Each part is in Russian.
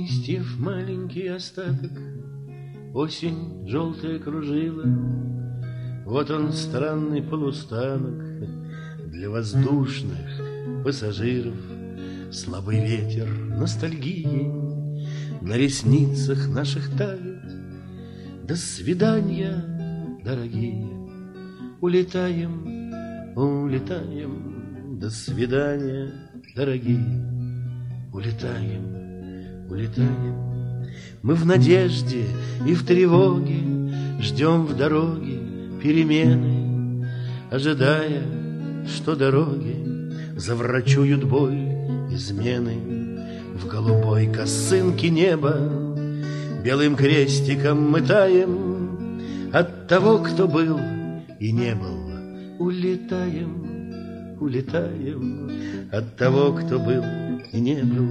листьев маленький остаток, осень желтая кружила. Вот он, странный полустанок для воздушных пассажиров. Слабый ветер ностальгии на ресницах наших тает. До свидания, дорогие, улетаем, улетаем. До свидания, дорогие, улетаем, улетаем. Мы в надежде и в тревоге ждем в дороге перемены, ожидая, что дороги заврачуют боль измены. В голубой косынке неба белым крестиком мы таем от того, кто был и не был. Улетаем, улетаем от того, кто был и не был.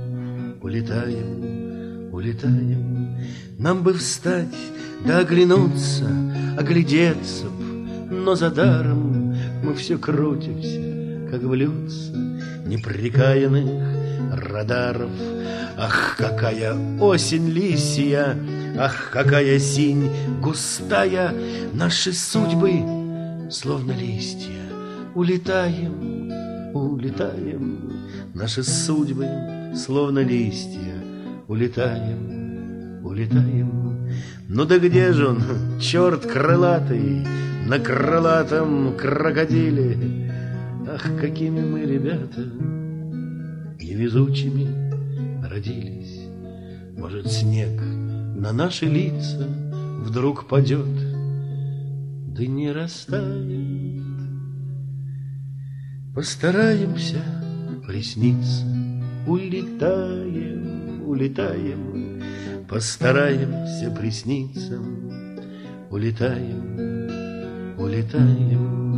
Улетаем, улетаем. Нам бы встать да оглянуться, оглядеться б, но за даром мы все крутимся, как блюдца непрекаянных радаров. Ах, какая осень лисья, ах, какая синь густая. Наши судьбы словно листья. Улетаем, улетаем. Наши судьбы словно листья. Улетаем, улетаем. Ну да где же он, черт крылатый, на крылатом крокодиле? Ах, какими мы, ребята, невезучими родились. Может, снег на наши лица вдруг падет, да не растает. Постараемся присниться. Улетаем, улетаем. Постараемся присниться. Улетаем, улетаем.